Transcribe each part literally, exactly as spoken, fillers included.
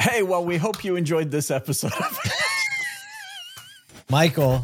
Hey, well, we hope you enjoyed this episode of Michael.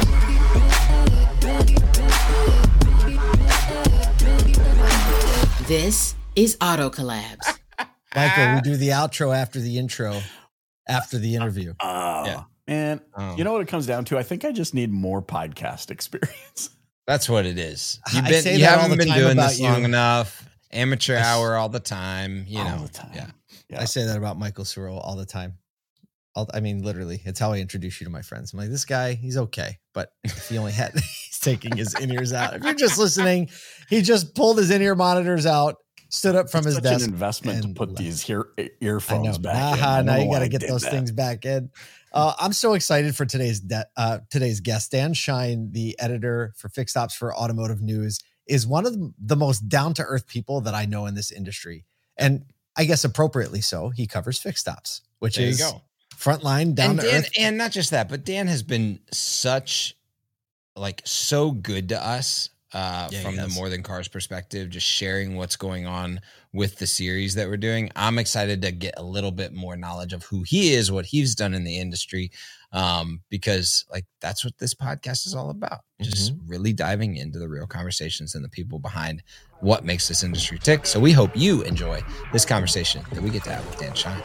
This is Auto Collabs. Michael, we do the outro after the intro, after the interview. Oh, Yeah. man. Oh. You know what it comes down to? I think I just need more podcast experience. That's what it is. You've I been, say you that all haven't the been time doing about this long you. enough. Amateur I s- hour all the time. You All know, the time. yeah. Yeah. I say that about Michael Cyril all the time. All, I mean, literally, it's how I introduce you to my friends. I'm like, this guy, he's okay. But if he only had, he's taking his in-ears out. If you're just listening, he just pulled his in-ear monitors out, stood up from It's his such desk. an investment to and put left. these ear, I earphones know. back in. I Aha, don't now know you why got to I get did those that. things back in. Uh, I'm so excited for today's de- uh, today's guest. Dan Shine, the editor for Fixed Ops for Automotive News, is one of the- the most down-to-earth people that I know in this industry. And I guess appropriately so, he covers Fixed Ops, which There you is go. frontline, down And to Dan, earth. and not just that, but Dan has been such, like, so good to us uh, Yeah, he from the has. More Than Cars perspective, just sharing what's going on with the series that we're doing. I'm excited to get a little bit more knowledge of who he is, what he's done in the industry, um, because, like, that's what this podcast is all about. Just really diving into the real conversations and the people behind what makes this industry tick. So we hope you enjoy this conversation that we get to have with Dan Shine.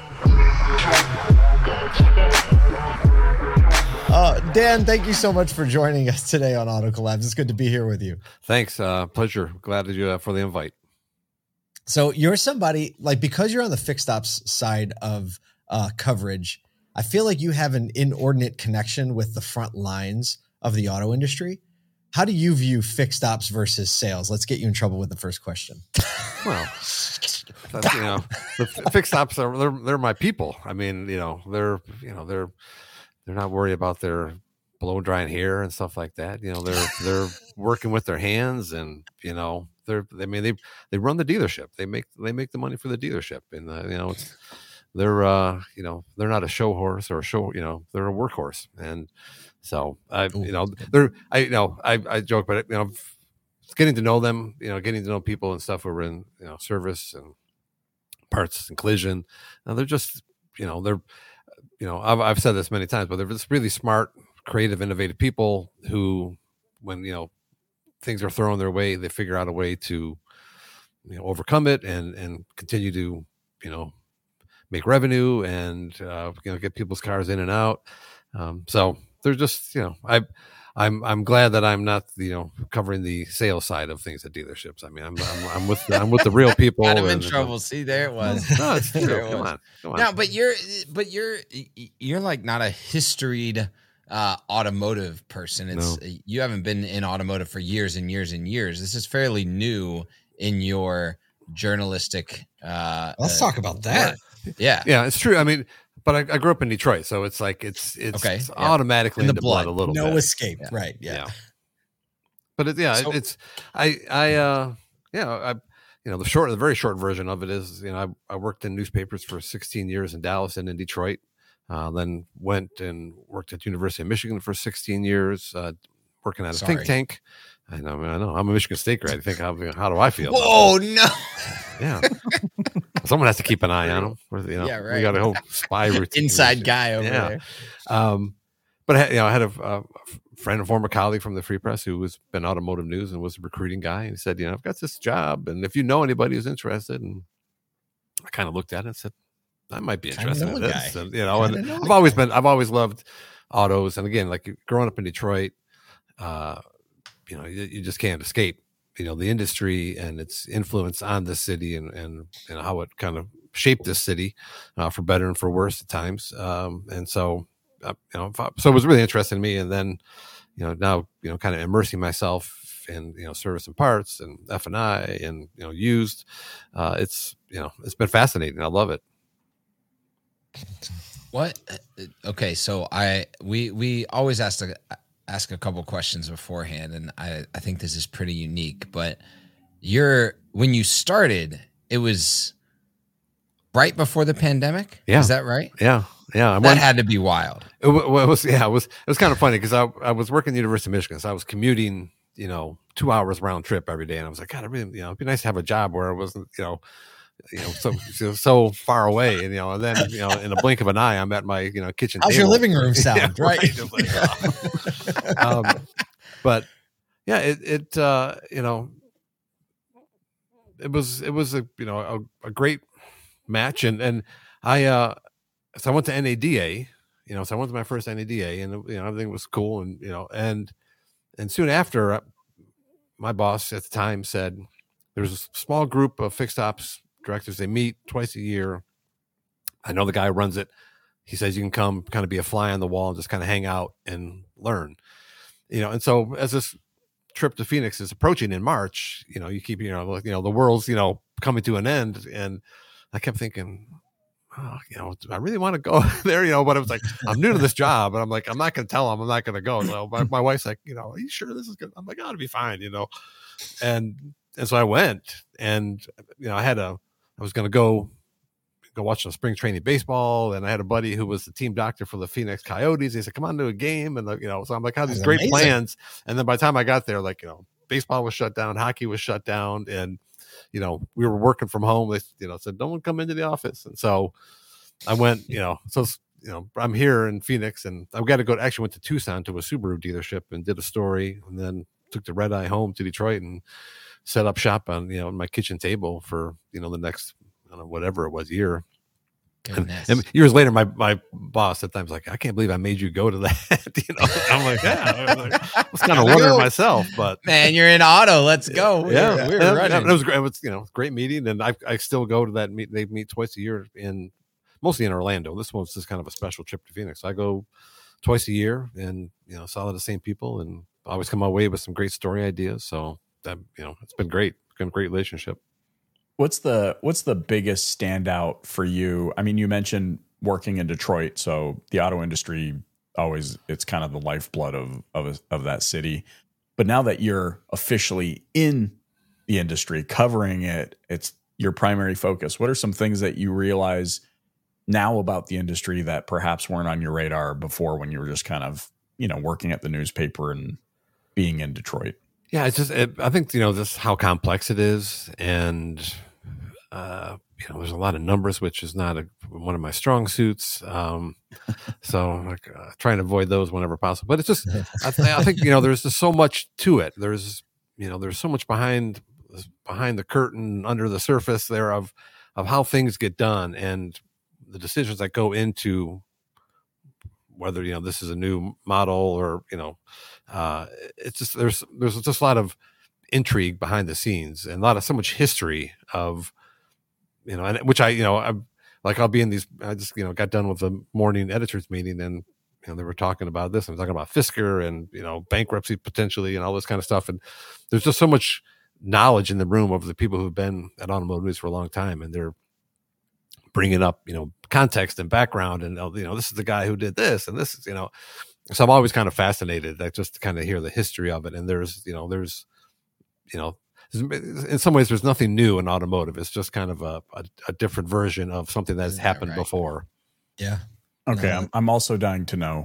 Uh, Dan, thank you so much for joining us today on Auto Collabs. It's good to be here with you. Thanks. Uh, pleasure. Glad to do that for the invite. So you're somebody, like, because you're on the Fixed Ops side of uh, coverage, I feel like you have an inordinate connection with the front lines of the auto industry. How do you view Fixed Ops versus sales? Let's get you in trouble with the first question. Well, that's, you know, the fixed ops are they're, they're my people. I mean, you know, they're you know they're they're not worried about their blow drying hair and stuff like that. You know, they're they're working with their hands, and you know, they're I mean they they run the dealership. They make they make the money for the dealership, and uh, you know, it's, they're uh you know they're not a show horse or a show. You know, they're a workhorse, and so I Ooh, you know that's good. they're I you know I I joke, but you know. Getting to know them, you know, getting to know people and stuff who are in, you know, service and parts and collision. Now they're just, you know, they're, you know, I've, I've said this many times, but they're just really smart, creative, innovative people who, when, you know, things are thrown their way, they figure out a way to, you know, overcome it and, and continue to, you know, make revenue and, uh, you know, get people's cars in and out. Um, so they're just, you know, I, I'm I'm glad that I'm not, you know, covering the sales side of things at dealerships. I mean, I'm I'm, I'm with I'm with the real people. Got him in and- trouble. See, there it was. No, it's true. There it Come was. on, come on. No, but you're, but you're, you're like not a historied uh, automotive person. It's you haven't been in automotive for years and years and years. This is fairly new in your journalistic. Uh, Let's uh, talk about that. work. Yeah, Yeah, it's true. I mean, but I, I grew up in Detroit, so it's like it's it's, Okay, it's yeah. automatically In in the the blood, blood. a little No bit. escape. Yeah. Right. Yeah. But it, yeah, So- it, it's I I uh yeah I you know the short the very short version of it is you know I, I worked in newspapers for sixteen years in Dallas and in Detroit, uh, then went and worked at University of Michigan for sixteen years, uh, working at a Sorry. think tank. I know, man, I know. I'm a Michigan State grad. I think how how do I feel? about Whoa, no. that? Yeah. Someone has to keep an eye on them. You know, Yeah, right. We got a whole spy routine. Inside guy over Yeah. there. Um, but I had, you know, I had a, a friend, a former colleague from the Free Press who was been automotive news and was a recruiting guy. And he said, you know, I've got this job, and if you know anybody who's interested, and I kind of looked at it and said, I might be Kinda interested know in a this. guy. And, you know, Kinda and know a I've always been, I've always loved autos. And again, like growing up in Detroit, uh, you know, you, you just can't escape, you know, the industry and its influence on the city and, and, and how it kind of shaped this city uh, for better and for worse at times. Um, and so, uh, you know, so it was really interesting to me. And then, you know, now, you know, kind of immersing myself in, you know, service and parts and F and I and, you know, used, uh, it's, you know, it's been fascinating. I love it. What? uh, Okay, so I we we always ask a ask a couple questions beforehand, and I I think this is pretty unique. But you're when you started, it was right before the pandemic. Yeah. Is that right? Yeah. Yeah. I That went, had to be wild. it, wa- well, it was, yeah, it was, it was kind of funny because I, I was working at the University of Michigan. So I was commuting, you know, two hours round trip every day. And I was like, God, I really, you know, it'd be nice to have a job where I wasn't, you know, you know, so so, so far away, and you know, and then you know, in a blink of an eye, I'm at my you know kitchen. How's table. your living room sound? Yeah, right. right. It's like, oh. um, but yeah, it it uh, you know, it was it was a you know a, a great match, and and I uh, so I went to N A D A, you know, so I went to my first N A D A, and you know everything was cool, and you know, and and soon after, uh, my boss at the time said there's a small group of fixed ops directors. They meet twice a year. I know the guy who runs it. He says you can come kind of be a fly on the wall and just kind of hang out and learn, you know. And so as this trip to Phoenix is approaching in March, you know, you keep, you know, you know, the world's, you know, coming to an end. And I kept thinking, oh, you know, do I really want to go there? You know, but it was like, I'm new to this job, and I'm like, I'm not going to tell them I'm not going to go. So my, my wife's like, you know, are you sure this is good? I'm like, oh, it'll be fine, you know. And, and so I went, and, you know, I had a, I was going to go, go watch some spring training baseball. And I had a buddy who was the team doctor for the Phoenix Coyotes. He said, come on to a game. And, you know, so I'm like, I had these That's great amazing. plans. And then by the time I got there, like, you know, baseball was shut down, hockey was shut down. And, you know, we were working from home. They, you know, said, don't come into the office. And so I went, you know, so, you know, I'm here in Phoenix, and I've got to go, actually went to Tucson to a Subaru dealership and did a story, and then took the red eye home to Detroit and set up shop on, you know, my kitchen table for, you know, the next, I don't know, whatever it was, year. And, and years later, my, my boss at times like, I can't believe I made you go to that. You know, I'm like, yeah, I was, like, I was kind of wondering myself, but man, you're in auto. Let's go. We're, yeah, we're yeah, running. it was great. It was, you know, great meeting, and I I still go to that meet. They meet twice a year in mostly in Orlando. This one's just kind of a special trip to Phoenix. I go twice a year, and you know, saw the same people, and I always come away with some great story ideas. So that, you know, it's been great. It's been a great relationship. What's the what's the biggest standout for you? I mean, you mentioned working in Detroit, so the auto industry always, it's kind of the lifeblood of of of that city. But now that you're officially in the industry, covering it, it's your primary focus. What are some things that you realize now about the industry that perhaps weren't on your radar before, when you were just kind of, you know, working at the newspaper and being in Detroit? Yeah, it's just, it, I think, you know, just how complex it is. And, uh, you know, there's a lot of numbers, which is not a, one of my strong suits. Um, so I'm like, uh, trying to avoid those whenever possible. But it's just, I, th- I think, you know, there's just so much to it. There's, you know, there's so much behind, behind the curtain, under the surface there of, of how things get done and the decisions that go into whether, you know, this is a new model or, you know, uh, it's just, there's, there's just a lot of intrigue behind the scenes and a lot of, so much history of, you know, and which I, you know, I'm like, I'll be in these, I just, you know, got done with the morning editors meeting, and, you know, they were talking about this and talking about Fisker and, you know, bankruptcy potentially and all this kind of stuff. And there's just so much knowledge in the room of the people who've been at automotive news for a long time, and they're bringing up, you know, context and background, and, you know, this is the guy who did this, and this is, you know, so I'm always kind of fascinated, like, just to kind of hear the history of it. And there's, you know, there's, you know, in some ways there's nothing new in automotive. It's just kind of a, a, a different version of something that's Yeah, happened right. before. Yeah. Okay, No. I'm, I'm also dying to know,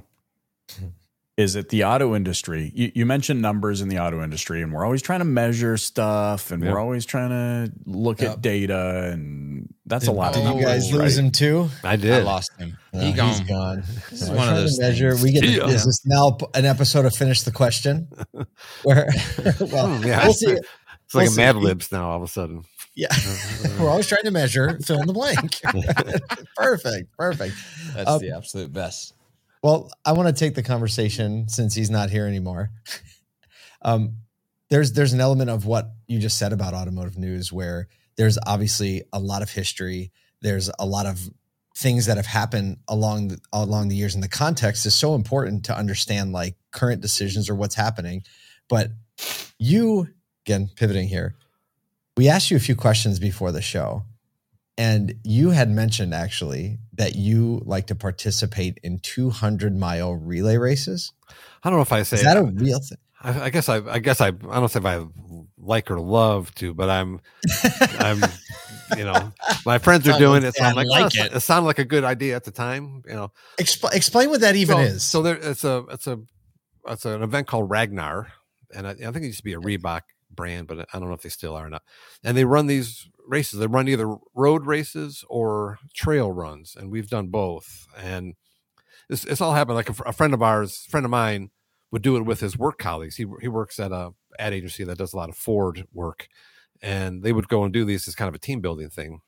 is it the auto industry? You, you mentioned numbers in the auto industry, and we're always trying to measure stuff, and Yeah. we're always trying to look Yep. at data, and that's Did, a lot did of you guys numbers, lose right? him too? I I did. lost him. No, he he's gone. gone. This is We're one of trying those to measure. things. We get. Yeah. Is this now an episode of Finish the Question? Where, well, Hmm, yeah. we'll see. It's like We'll a Mad see. Libs now all of a sudden. Yeah, we're always trying to measure. Fill in the blank. Perfect. Perfect. That's Um, the absolute best. Well, I want to take the conversation since he's not here anymore. Um, there's there's an element of what you just said about automotive news where there's obviously a lot of history. There's a lot of things that have happened along the, along the years, and the context is so important to understand, like, current decisions or what's happening. But you, again, pivoting here, we asked you a few questions before the show, and you had mentioned actually that you like to participate in two hundred mile relay races. I don't know if I say Is that a real thing? I, I guess I, I guess I, I don't know if I like or love to, but I'm, I'm, you know, my friends are doing it. So I'm like, like oh, it. it sounded like a good idea at the time, you know. Expl- explain what that even so, is. So there, it's a, it's a, it's an event called Ragnar, and I, I think it used to be a Reebok brand, but I don't know if they still are or not. And they run these races. They run either road races or trail runs, and we've done both. And this it's all happened. Like a, a friend of ours, friend of mine, would do it with his work colleagues. He he works at a ad agency that does a lot of Ford work, and they would go and do these as kind of a team building thing.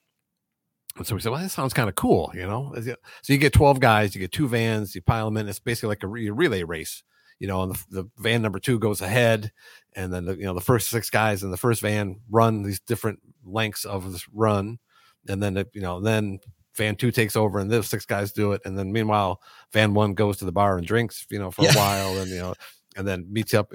And so we said, well, that sounds kind of cool, you know? So you get twelve guys, you get two vans, you pile them in. It's basically like a re- relay race, you know, and the, the van number two goes ahead. And then, the, you know, the first six guys in the first van run these different lengths of this run. And then, you know, then van two takes over and those six guys do it. And then meanwhile, van one goes to the bar and drinks, you know, for yeah. a while and, you know, and then meets up.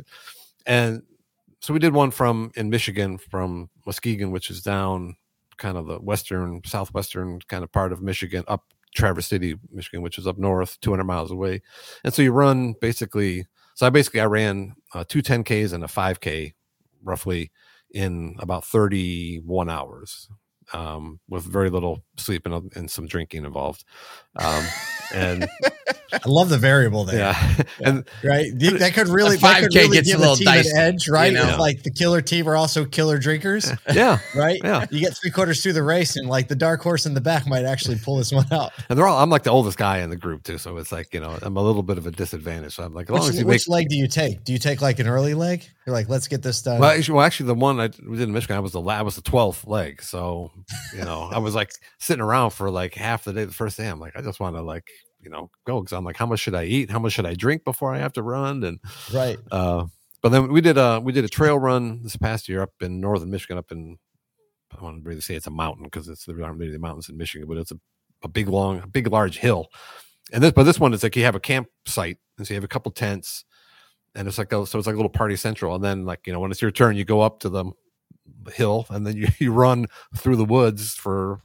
And so we did one from in Michigan from Muskegon, which is down kind of the western, southwestern kind of part of Michigan, up Traverse City, Michigan, which is up north, two hundred miles away. And so you run basically, so I basically, I ran uh, two ten Ks and a five K roughly in about thirty-one hours um, with very little sleep and, and some drinking involved. Um, and I love the variable there. Yeah. yeah. And right. That could really, five K that could really gets give a little a team dicey, an edge, right? you know? If like the killer team are also killer drinkers. Yeah. Right. Yeah. You get three quarters through the race and like the dark horse in the back might actually pull this one out. And they're all, I'm like the oldest guy in the group too. So it's like, you know, I'm a little bit of a disadvantage. So I'm like, as long which, as you which make, leg do you take? Do you take like an early leg? You're like, let's get this done. Well, actually, well, actually the one I we did in Michigan, I was the I was the twelfth leg. So, you know, I was like sitting around for like half the day, the first day. I'm like, I just want to like, you know, go. Cause I'm like, how much should I eat? How much should I drink before I have to run? And, right. Uh, but then we did a, we did a trail run this past year up in northern Michigan, up in, I don't want to really say it's a mountain because it's there aren't really the mountains in Michigan, but it's a, a big, long, a big, large hill. And this, but this one is like you have a campsite and so you have a couple tents and it's like, a, so it's like a little party central. And then like, you know, when it's your turn, you go up to the hill and then you, you run through the woods for,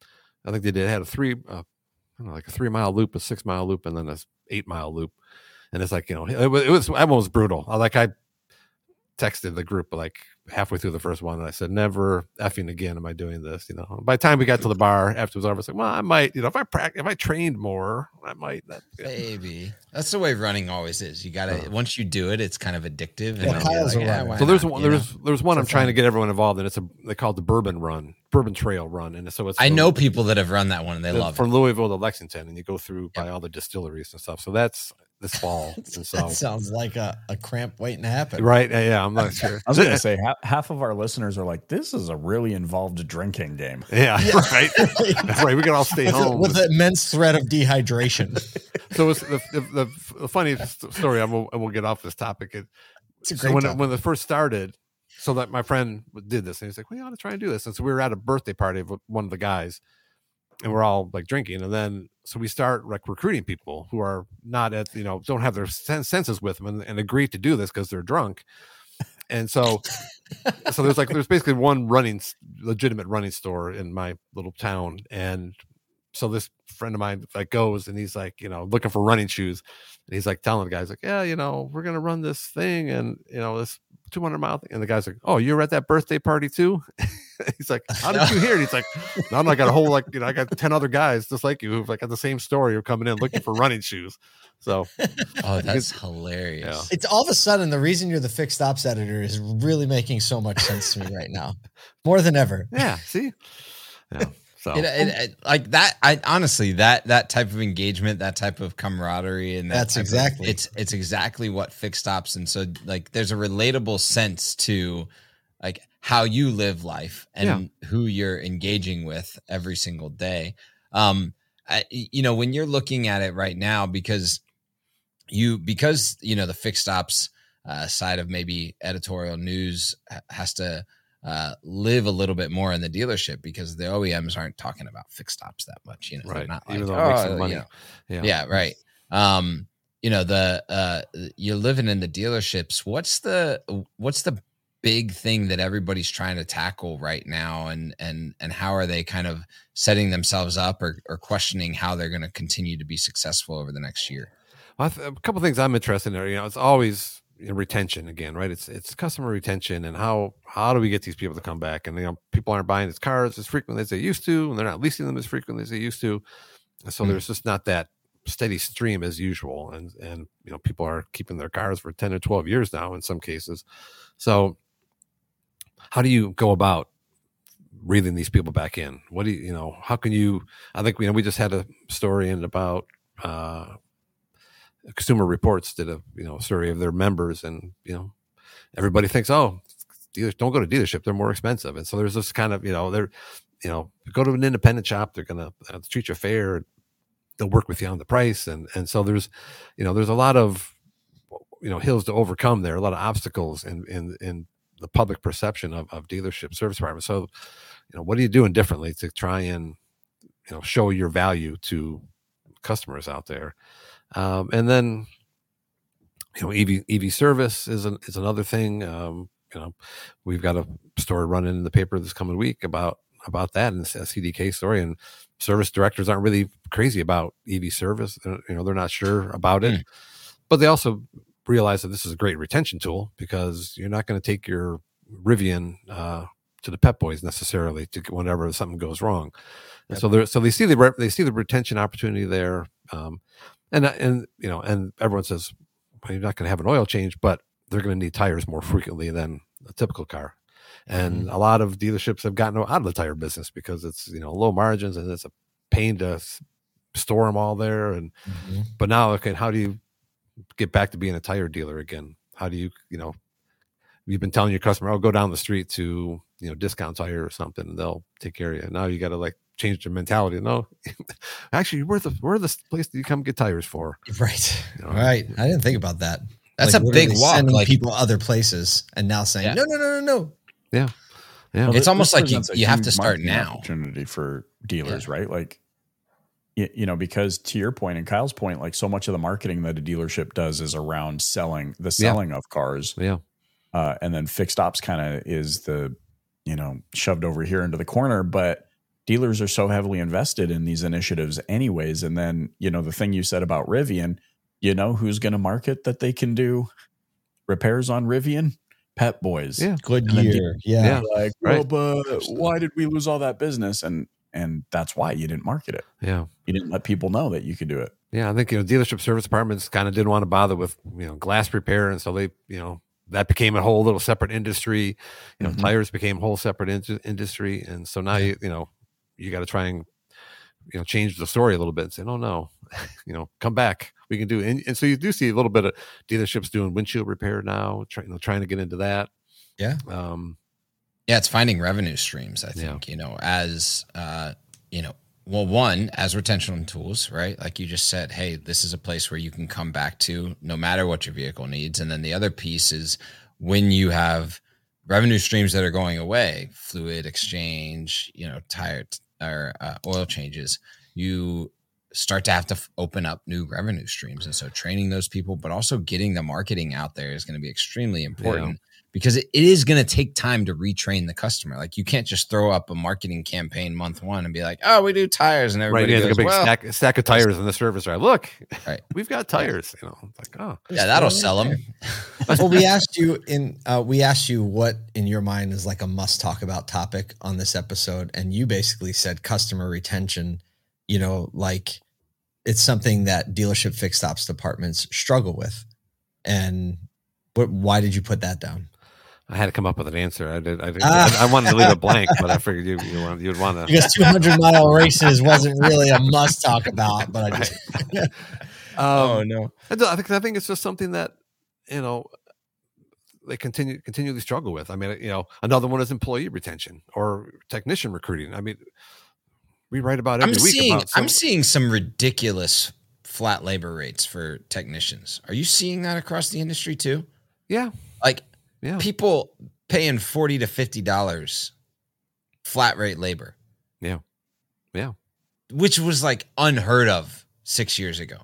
I think they did had a three, uh, I don't know, like a three mile loop, a six mile loop, and then a eight mile loop. And it's like, you know, it was, it was, that one was brutal. I like, I texted the group like halfway through the first one and I said, never effing again am I doing this, you know. By the time we got to the bar afterwards, I was like, well, I might, you know, if I practice, if I trained more, I might. That, yeah. Maybe that's the way running always is. You gotta, uh, once you do it, it's kind of addictive. Yeah, and Kyle's like, a runner. yeah, so there's not, one, there's, know? there's one so I'm trying fun. to get everyone involved in. It's a, they call it the Bourbon Run, Bourbon Trail Run. And so it's, I from, know people that have run that one and they love from it. Louisville to Lexington and you go through by Yep. all the distilleries and stuff. So that's this fall. And so That sounds like a, a cramp waiting to happen. right. Yeah. I'm not sure. I was going to say half, half of our listeners are like, this is a really involved drinking game. Yeah, Yeah. right. That's right. We can all stay With, home. with the immense threat of dehydration. So it's the, the, the, the funny story, and we'll, and we'll get off this topic. It, It's a so great when, it, topic. when it first started, so that my friend did this, and he's like, well, you ought to try and do this. And so we were at a birthday party of one of the guys, and we're all like drinking. And then, so we start like recruiting people who are not at, you know, don't have their sen- senses with them and, and agree to do this because they're drunk. And so, so there's like, there's basically one running, legitimate running store in my little town. And so this friend of mine like goes and he's like, you know, looking for running shoes. And he's like telling the guys like, yeah, you know, we're going to run this thing and, you know, this two hundred mile thing. And the guy's like, oh, you were at that birthday party too? He's like, how did you hear it? He's like, no, I got a whole, like, you know, I got ten other guys just like you who've like got the same story who are coming in looking for running shoes. So, Oh, that's hilarious. Yeah. It's all of a sudden the reason you're the fixed ops editor is really making so much sense to me right now, more than ever. yeah, see? Yeah. So, It, it, it- like that, I honestly that that type of engagement, that type of camaraderie, and that That's type of- exactly- it's it's exactly what fixed ops. And so, like, there's a relatable sense to like how you live life and who you're engaging with every single day. Um, I, you know, when you're looking at it right now, because you because you know the fixed ops uh, side of maybe editorial news ha- has to. Uh, live a little bit more in the dealership because the O E Ms aren't talking about fixed ops that much, you know. They're right. not like, Even though it makes oh, some money. you know, yeah. yeah, right. Um, you know, the uh, you're living in the dealerships. What's the what's the big thing that everybody's trying to tackle right now, and and and how are they kind of setting themselves up or or questioning how they're going to continue to be successful over the next year? Well, I th- a couple of things I'm interested in there. You know, it's always you know, retention again, right? It's it's customer retention and how how do we get these people to come back? And you know, people aren't buying these cars as frequently as they used to, and they're not leasing them as frequently as they used to. And so Mm. there's just not that steady stream as usual. And and you know, people are keeping their cars for ten or twelve years now in some cases. So how do you go about reeling these people back in? What do you, you know, how can you, I think, you know, we just had a story in about, uh, Consumer Reports did a, you know, survey of their members, and, you know, everybody thinks, oh, dealers don't go to dealership. They're more expensive. And so there's this kind of, you know, they're, you know, go to an independent shop. They're going to uh, treat you fair. They'll work with you on the price. And, and so there's, you know, there's a lot of, you know, hills to overcome there, a lot of obstacles in, in, in the public perception of, of dealership service departments. So, you know, what are you doing differently to try and, you know, show your value to customers out there? Um, and then, you know, E V, E V service is an, is another thing. Um, you know, we've got a story running in the paper this coming week about, about that, and it's a C D K story, and service directors aren't really crazy about E V service. They're, you know, they're not sure about it, mm. but they also realize that this is a great retention tool, because you're not going to take your Rivian, uh, to the Pep Boys necessarily to whenever something goes wrong. And yep. so they so they see the, they see the retention opportunity there. Um, and, and, you know, and everyone says, well, you're not going to have an oil change, but they're going to need tires more frequently than a typical car. And mm-hmm. a lot of dealerships have gotten out of the tire business because it's, you know, low margins, and it's a pain to store them all there. And, mm-hmm. but now, okay, how do you get back to being a tire dealer again? How do you, you know, you've been telling your customer, oh, go down the street to, you know, Discount Tire or something, and they'll take care of you. Now you got to like change their mentality. No, actually, we're the, we're the place that you come get tires for. Right. You know? Right. I didn't think about that. That's like, a big walk. Sending like people other places, and now saying, yeah. no, no, no, no, no. Yeah. Yeah. Well, it's almost like you, you have to start now. Opportunity for dealers, yeah. right? Like, you, you know, because to your point and Kyle's point, like so much of the marketing that a dealership does is around selling the selling yeah. of cars. Yeah. Uh, and then fixed ops kind of is the, you know, shoved over here into the corner, but dealers are so heavily invested in these initiatives anyways. And then, you know, the thing you said about Rivian, you know, who's going to market that they can do repairs on Rivian? Pep Boys. Yeah. Goodyear. Yeah. yeah. Like, right. well, but why did we lose all that business? And, and that's why you didn't market it. Yeah. You didn't let people know that you could do it. Yeah. I think, you know, dealership service departments kind of didn't want to bother with, you know, glass repair. And so they, you know, that became a whole little separate industry. You know, mm-hmm. tires became a whole separate in- industry. And so now, you, you know, you got to try and, you know, change the story a little bit and say, no, no, you know, come back. We can do it. And, and so you do see a little bit of dealerships doing windshield repair now, try, you know, trying to get into that. Yeah. Um, yeah. It's finding revenue streams, I think, yeah. you know, as, uh, you know, well, one, as retention tools, right? Like you just said, hey, this is a place where you can come back to no matter what your vehicle needs. And then the other piece is when you have revenue streams that are going away, fluid exchange, you know, tire or uh, oil changes, you start to have to f- open up new revenue streams. And so training those people, but also getting the marketing out there is going to be extremely important. Yeah. Because it is going to take time to retrain the customer. Like you can't just throw up a marketing campaign month one and be like, "Oh, we do tires," and everybody right, yeah, goes, like a big well, stack, stack of tires in the service right. Look, right, we've got tires. You know, it's like, oh, yeah, that'll sell them. Well, we asked you in uh, we asked you what in your mind is like a must talk about topic on this episode, and you basically said customer retention. You know, like it's something that dealership fixed ops departments struggle with. And what? Why did you put that down? I had to come up with an answer. I did. I, did, ah. I, I wanted to leave it blank, but I figured you you want you'd want to because two hundred mile races wasn't really a must talk about. But I just right. um, oh no, I think I think it's just something that you know they continue continually struggle with. I mean, you know, another one is employee retention or technician recruiting. I mean, we write about every I'm week. Seeing, about some, I'm seeing some ridiculous flat labor rates for technicians. Are you seeing that across the industry too? Yeah, like. Yeah. People paying forty to fifty dollars flat rate labor. Yeah. Yeah. Which was like unheard of six years ago.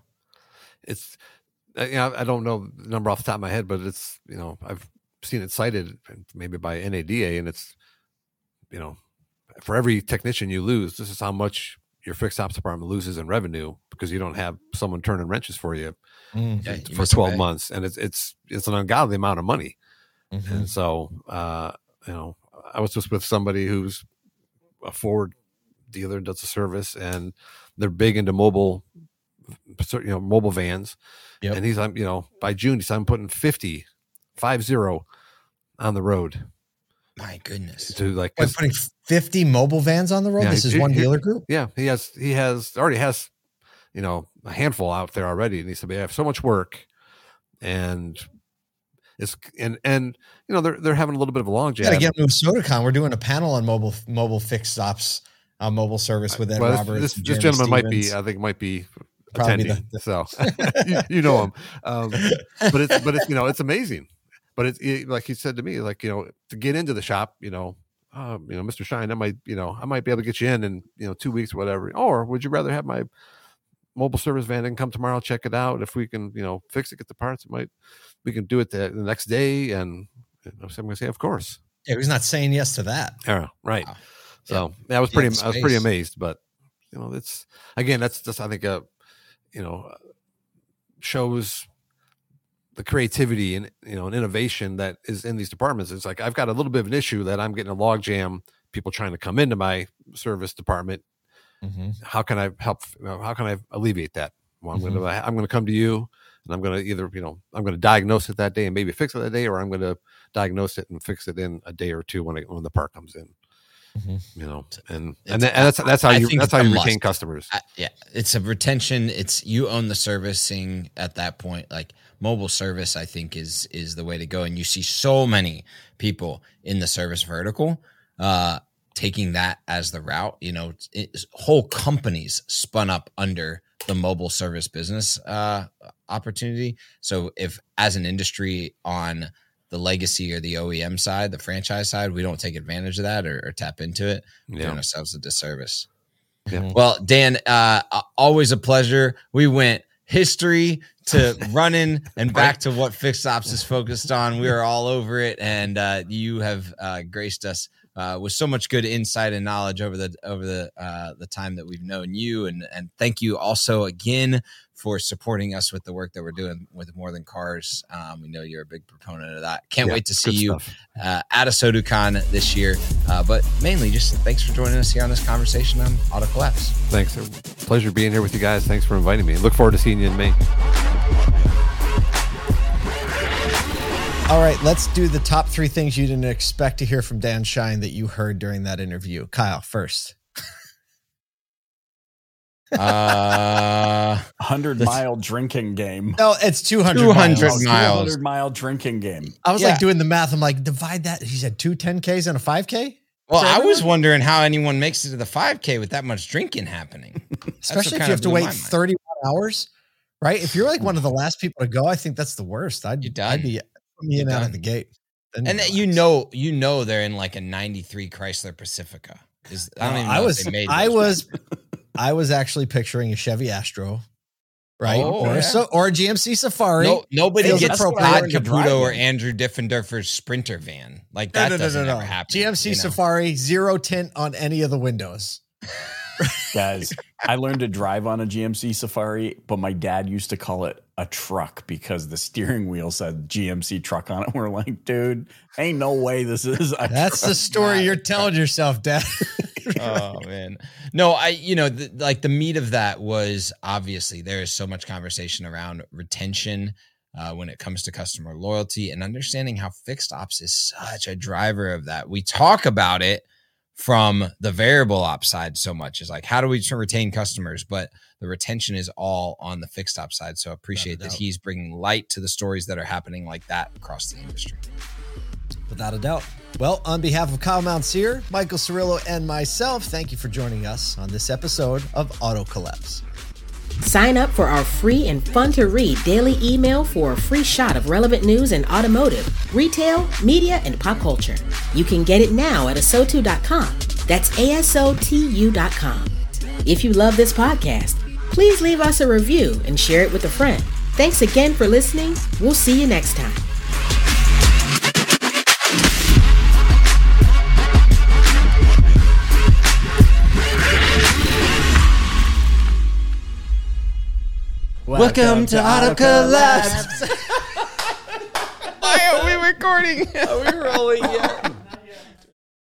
It's, you know, I don't know the number off the top of my head, but it's, you know, I've seen it cited maybe by N A D A, and it's, you know, for every technician you lose, this is how much your fixed ops department loses in revenue because you don't have someone turning wrenches for you mm. yeah, you for twelve months. And it's, it's, it's an ungodly amount of money. Mm-hmm. And so, uh, you know, I was just with somebody who's a Ford dealer, does a service, and they're big into mobile, you know, mobile vans. Yep. And he's, I'm, you know, by June, he said, I'm putting fifty, five zero on the road. My goodness. To like, Like putting fifty mobile vans on the road. Yeah, this is he- one he- dealer group. yeah, he has, he has already has, you know, a handful out there already. And he said, we have so much work, and it's, and, and, you know, they're, they're having a little bit of a long jam. Got to get them to SodaCon. We're doing a panel on mobile mobile fixed stops, uh, mobile service with Ed Well, this- Roberts. This, and this Jeremy gentleman might be, Stevens. I think, might be Probably attending. the- so you, you know him, um, but it's, but it's, you know, it's amazing. But it's it, like he said to me, like, you know, to get into the shop, you know, um, you know, Mister Shine, I might, you know, I might be able to get you in in, you know, two weeks or whatever. Or would you rather have my mobile service van and come tomorrow, check it out? If we can, you know, fix it, get the parts, it might, we can do it the, the next day. And you know, so I'm going to say, of course. Yeah, he's not saying yes to that. Yeah, right. Wow. So yeah, I was Yeah, pretty, the I was pretty space. amazed, but you know, it's again, that's just, I think, uh, you know, uh, shows the creativity and, you know, and innovation that is in these departments. It's like, I've got a little bit of an issue that I'm getting a log jam, people trying to come into my service department. Mm-hmm. How can I help? You know, how can I alleviate that? Well, I'm Mhm. going to, I'm going to come to you, and I'm going to either, you know, I'm going to diagnose it that day and maybe fix it that day, or I'm going to diagnose it and fix it in a day or two when it, when the part comes in. Mm-hmm. You know, and It's- and, that, and that's that's how I you think that's it's how a you retain must. customers. I, yeah, it's a retention. It's you own the servicing at that point. Like mobile service, I think is is the way to go. And you see so many people in the service vertical uh, taking that as the route. You know, it's, whole companies spun up under the mobile service business uh, opportunity. So if as an industry on the legacy or the O E M side, the franchise side, we don't take advantage of that or, or tap into it, we're Yeah. doing ourselves a disservice. Yeah. Well, Dan, uh, always a pleasure. We went history to running and back to what Fixed Ops is focused on. We are all over it, and uh, you have uh, graced us uh, with so much good insight and knowledge over the over the uh, the time that we've known you. And and thank you also again for supporting us with the work that we're doing with More Than Cars. Um, we know you're a big proponent of that. Can't Yeah, wait to see good you stuff. uh, at a SoduCon this year. Uh, but mainly, just thanks for joining us here on this conversation on Auto Collapse. Thanks. Pleasure being here with you guys. Thanks for inviting me. Look forward to seeing you in May. All right, let's do the top three things you didn't expect to hear from Dan Shine that you heard during that interview. Kyle, first. Uh, hundred mile drinking game. No, it's two hundred. two hundred miles. miles. two hundred mile drinking game. I was Yeah. like doing the math. I'm like, divide that. He said two ten Ks and a five K? well, For I was everyone? wondering how anyone makes it to the five K with that much drinking happening. Especially if kind you of have to blew wait my mind. thirty-one hours, right? If you're like one of the last people to go, I think that's the worst. I'd, You're done. I'd be me You're and out done. of the gate. Then And that you relax. know, you know, they're in like a ninety-three Chrysler Pacifica. Is I don't even know I if was, they made I those was, back I was actually picturing a Chevy Astro, right? Oh, or, yeah. a, so, or a G M C Safari. then. No, nobody Feels gets appropriate. Todd That's what I learned to Caputo drive or in. Andrew Diffenderfer's Sprinter van. Like No, that no, no, doesn't no, no. ever happen. G M C you know? Safari, zero tint on any of the windows. Guys, I learned to drive on a G M C Safari, but my dad used to call it a truck because the steering wheel said G M C truck on it. We're like, dude, ain't no way this is a That's the truck. story you're telling yourself, Dad. Oh man, no, I you know the, like the meat of that was obviously there is so much conversation around retention uh, when it comes to customer loyalty and understanding how Fixed Ops is such a driver of that. We talk about it from the variable ops side so much is like how do we t- retain customers, but the retention is all on the Fixed Ops side. So I appreciate Without a that doubt. he's bringing light to the stories that are happening like that across the industry. Without a doubt. Well, on behalf of Kyle Mountsier, Michael Cirillo, and myself, thank you for joining us on this episode of Auto Collapse. Sign up for our free and fun to read daily email for a free shot of relevant news in automotive, retail, media, and pop culture. You can get it now at A S O two dot com. That's A S O T U dot com. If you love this podcast, please leave us a review and share it with a friend. Thanks again for listening. We'll see you next time. Welcome to Auto Collapse. Why are we recording? Are we rolling yet?